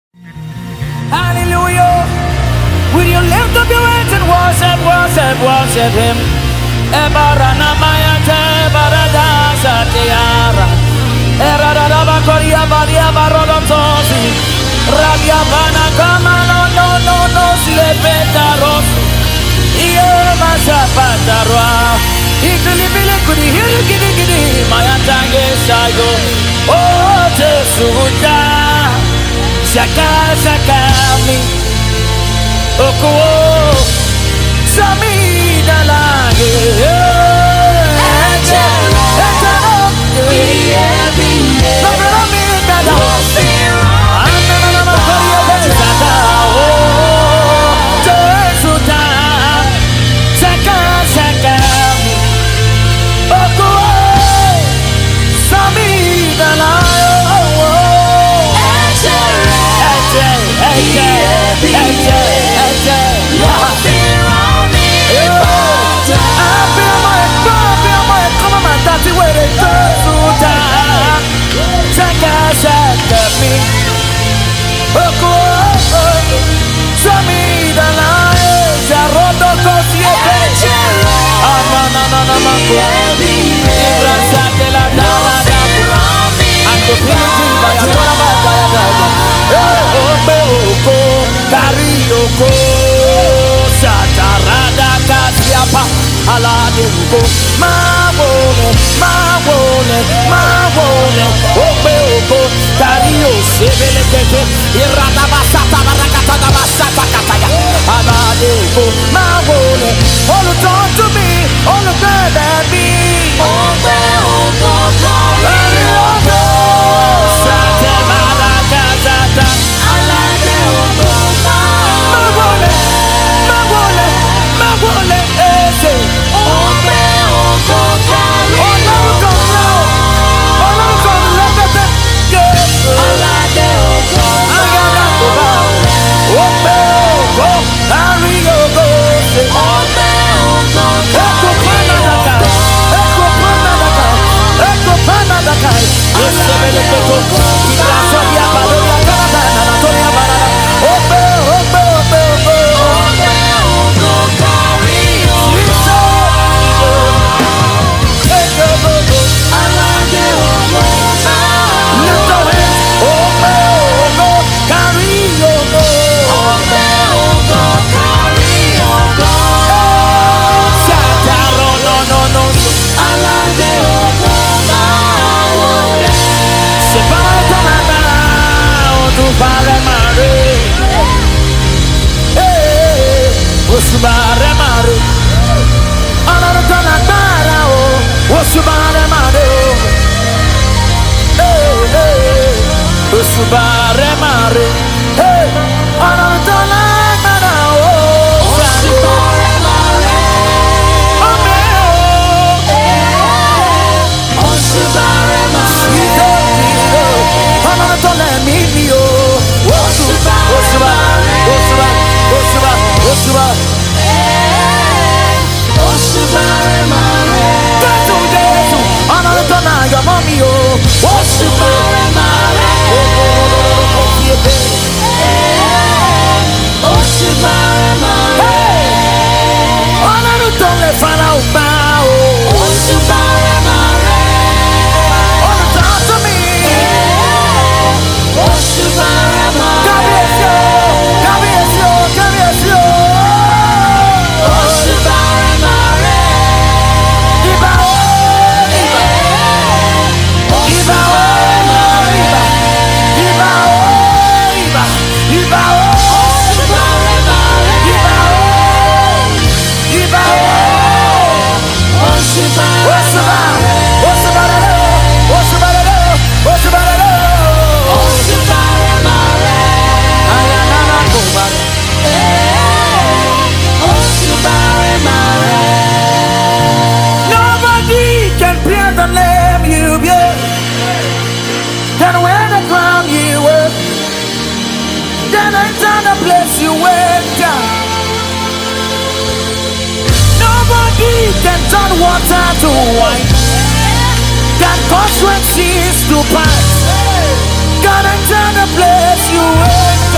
Hallelujah. Will you lift up your hands and worship him? Ebarana mayate barada satiara. Erada bakoria balia barodotosi. Rabia bana kama no silepetaros. Iyo mashapatarwa. Ikulibile kudi hiru gidi mayatange shayo. Oh Jesuja. Shaka mi Oko Sami dalage Aladeuko, mawone, obeoko, dario, sebelekete, irada basata, barakata, basata, kataya. Aladeuko, mawone, all the time to me, all the good at me. Obeoko, dario, sate, barakata, aladeuko, mawone, ese. Subare mare, hey, anantala mana oh, subare mare, oh subare mare, anantala mimi oh, subare, oh subare mare, Jesu, anantala ya mami oh, subare mare. You went down. Nobody can turn water to wine. Can cause when seas to pass. God enter the place you went.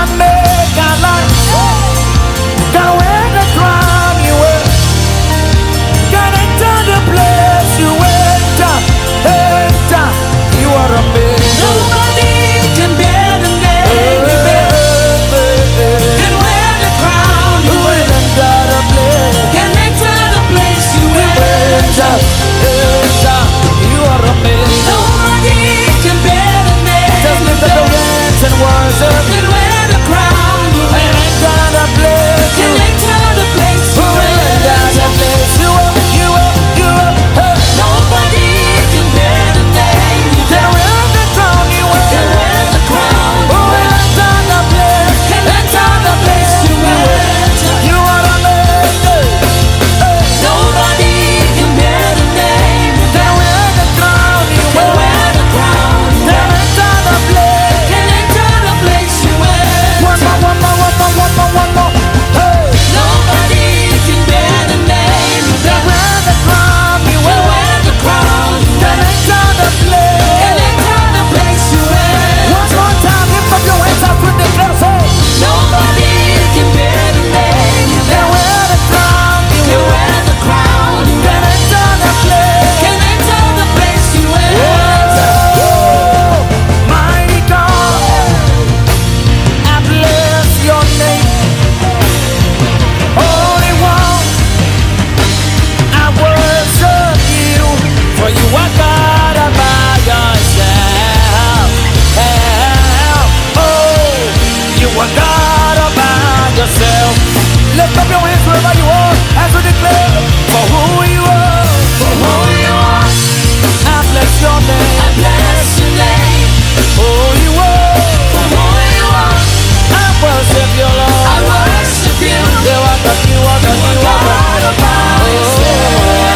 can make a lot. Can wear the crown you wear. Can enter the place you enter. Enter. You are amazing. Nobody can bear the name you bear. Can wear the crown you wear. Enter the place. Can enter the place you enter. Enter. You are amazing. Nobody can bear the name Just you lift up your bear. hands and worship. Can wear the crown you wear. Enter the place. Can enter the place you Enter the enter. place. You are. Hey. Nobody can bear the name you Can bear. wear the crown you Can wear. wear the crown you Oh, wear. enter the place. Can enter the place you enter. You are amazing. Hey. Nobody can bear the name you Can bear. wear the crown you Can wear. wear the crown you Can wear. enter the place. Can enter the place you enter. One more. Hey. Nobody can bear the name you Can bear. wear the crown you Can wear. wear the crown you Can wear. enter the place. Can enter the place you enter. One more time, lift up your hands up with the claps. Hey. Nobody can bear the name you Can bear. wear the crown you Can wear. wear the crown you Can wear. enter the place. Can enter the place you enter. Oh, mighty God, I bless your name. Holy One, I worship you, for you are God all by yourself. Oh, you are God all by yourself. Lift up your hands wherever you are as we declare for who you are. For who you are, I bless your I name. bless your name. Oh, you are. For who you are, I worship your I Lord. worship you. You are God, you are God, you are God God. all by yourself.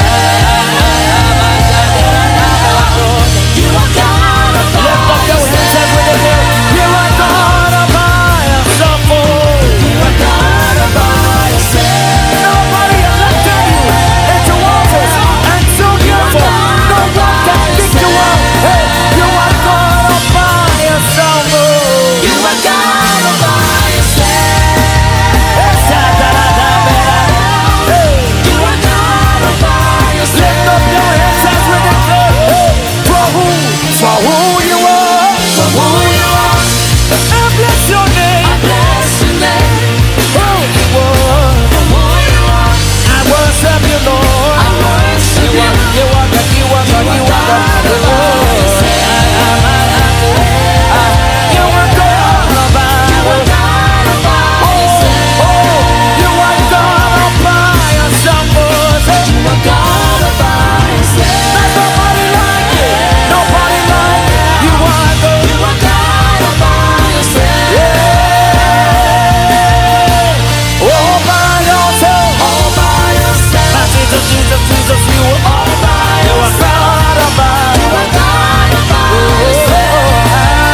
You are God all by Lift up your hands and with it. You are God all by yourself. You are God all by yourself. Nobody elected you into office and so therefore no one can pick you up. Hey, you are God all by yourself. You are God all by yourself. Hey, You are God all by yourself. lift up your hands as we declare. Hey, for who you are. For who you are, I bless your I name. bless your name. Oh, you are. For who you are, I worship you, Lord. I worship you. You are God, you are God, you are God. You are God all by You are God all by You are God all by yourself. Oh, you are God all by yourself. You are God all by yourself. There's nobody like you. Nobody like you. You are God. You are God all by yourself. All by yourself. All by yourself. My Jesus, Jesus, Jesus, you are All by You are yourself. God all by You are God all by yourself.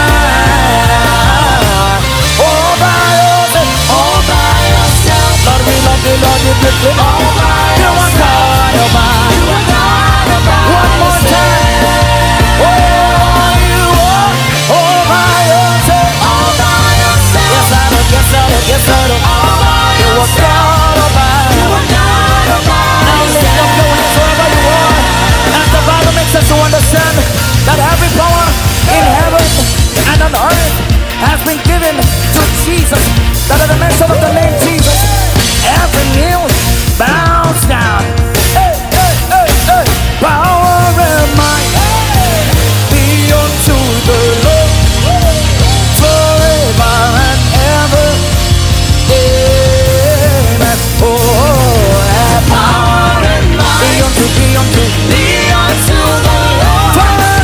All by yourself. All by yourself. Lord, we love you, Lord, you pick me All up. by You are yourself. God all by. You are God all by One more time. Oh, you are all by yourself. All by yourself. Yes, I know, yes, I know, yes, I know. All by You are yourself. God all by. You are God all by Now lift up your hands wherever you are. As the Bible makes us to understand that every power in heaven and on earth has been given to Jesus. That at the mention of the name Jesus, every knee bows down. Hey, hey, hey, hey. Power and might be unto the Lord forever and ever. Amen. Oh, power and might. be unto Be unto the Lord. forever.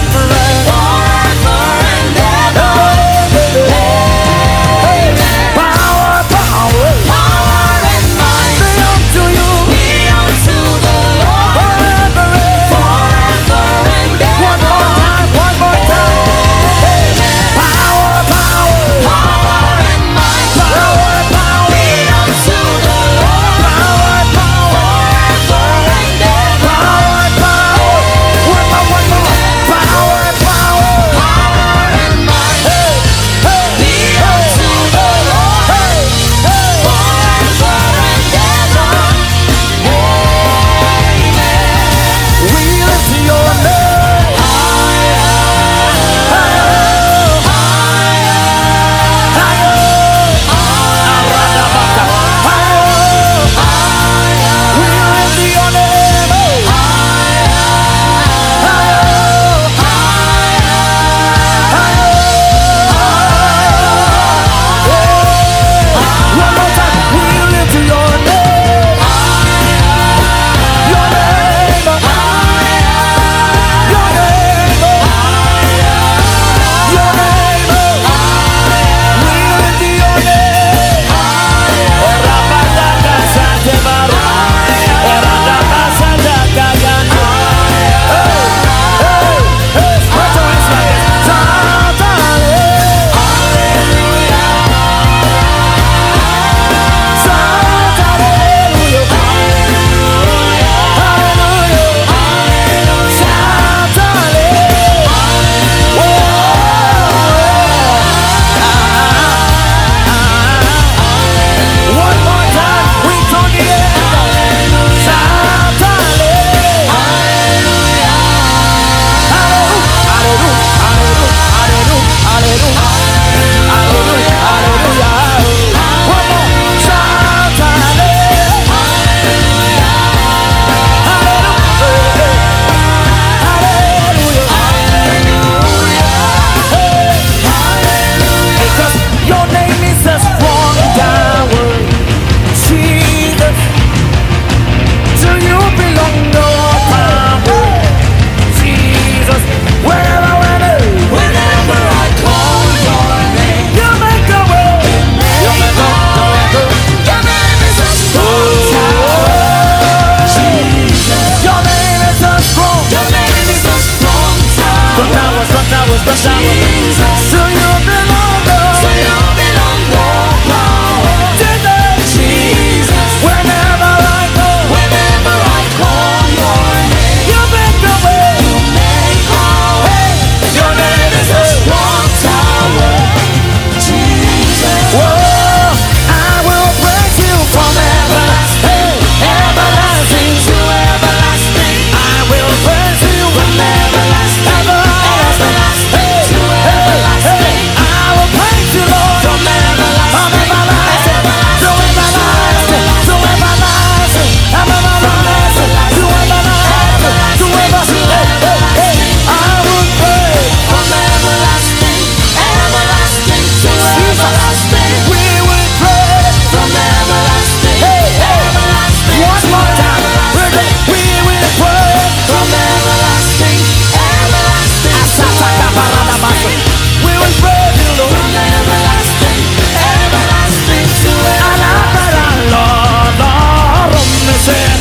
Jesus. To you belong, Lord. To you belong all power. Jesus. Whenever I go, Whenever I call your name, you make a way. you make a way. Your name is a strong tower. Jesus. Whoa, I will praise you from everlasting, everlasting to everlasting. I will praise you from everlasting, everlasting to everlasting. I will praise you, Lord, from everlasting, everlasting to everlasting, to everlasting, everlasting to everlasting, to everlasting. I will praise From everlasting, everlasting to everlasting. we will praise. From everlasting, everlasting One to more time, everlasting. we will praise. From everlasting, everlasting to everlasting. We will praise you, Lord. From everlasting, everlasting to everlasting. Lord, Lord, listen.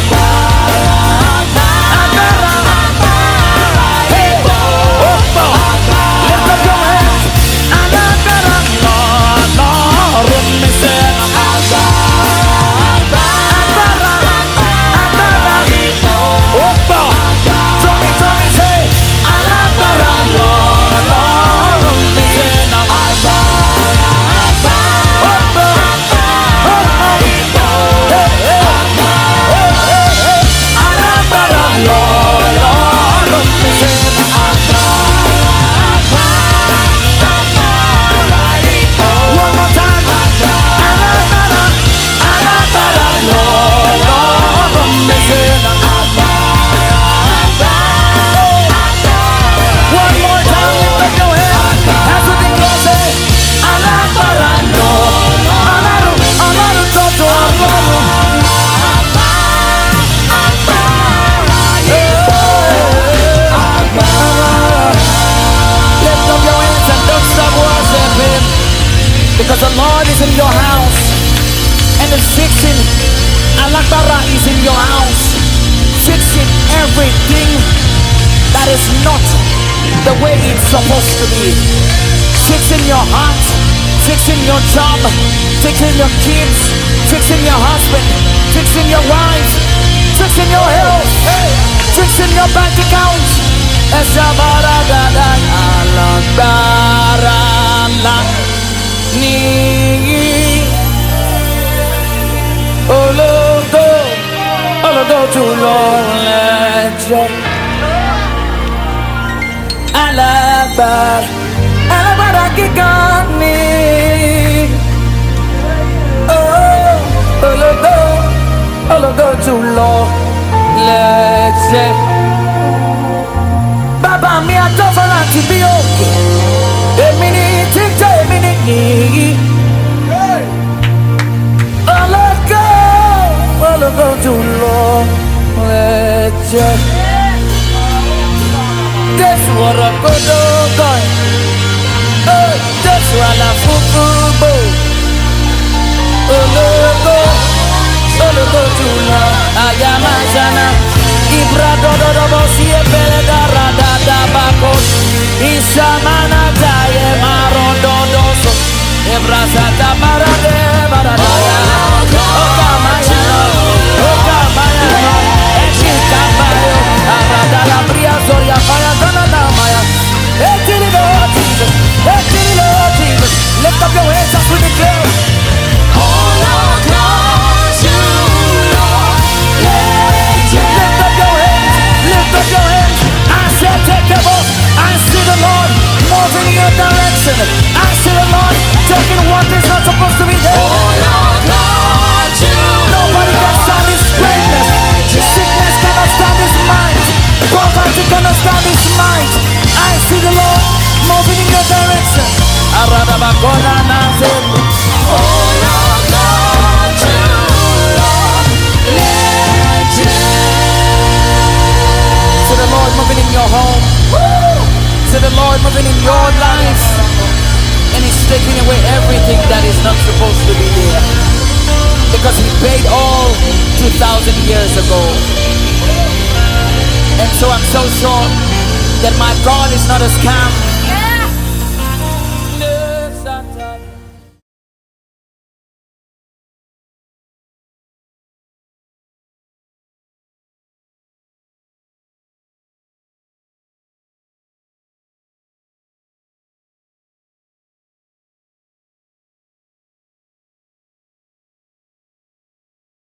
Lift up your hands. Lord, Lord, listen. Tommy, say, Lord, Lord, listen. Lord, Lord, listen. One more time. Lord, Lord, listen. One more time, lift up your hands. As we declare, say, Alágbára Lord, Ọlọ́run tó tó Ọlọ́run. Lift up your hands and don't stop worshiping, because the Lord is in your house and is fixing. Alágbára is in your house, fixing everything that is not the way it's supposed to be. Fixing your heart, fixing your job, fixing your kids, fixing your husband, fixing your wife, fixing your health, fixing your bank account. Esabaragada alágbára ńlá ni ológo, ológo jùlọ lẹ́jọ́. Alágbára gíga ni, oh, ológo jùlọ lẹ́jẹ̀. Bàbá mi àtọ́fọ́lá ti bí òkè, èmi ni títẹ́, èmi ni yìí. Ológo jùlọ lẹ́jẹ̀. Jésù ọ̀rọ̀ gbódógọ́ ẹ̀, Jésù àlàfúnfúngbò. Ológo jùlọ àyàmáṣáná. Ibradododobo si ebele darada bakos. Isamana taye marododoso. Ebrasata barade baradaya. Okamaya no. Ekikabayo. Aradala bria zoria faya zanana maya. Etirido Jesus. Etirido Jesus. Lift up your hands as we declare. All our glory to Lord. Lift up your hands. Lift up your hands. I said take a boat. I see the Lord moving in your direction. I see the Lord taking what is not supposed to be there. All our glory to Nobody can stand His greatness. Sickness cannot stand His might. Poverty cannot stand His might. I see the Lord moving in your direction. Aradabakona nazem. All our glory to Lord. See the Lord moving in your home. See the Lord moving in your life. And He's taking away everything that is not supposed to be there. Because He paid all 2,000 years ago. And so I'm so sure that my God is not a scam.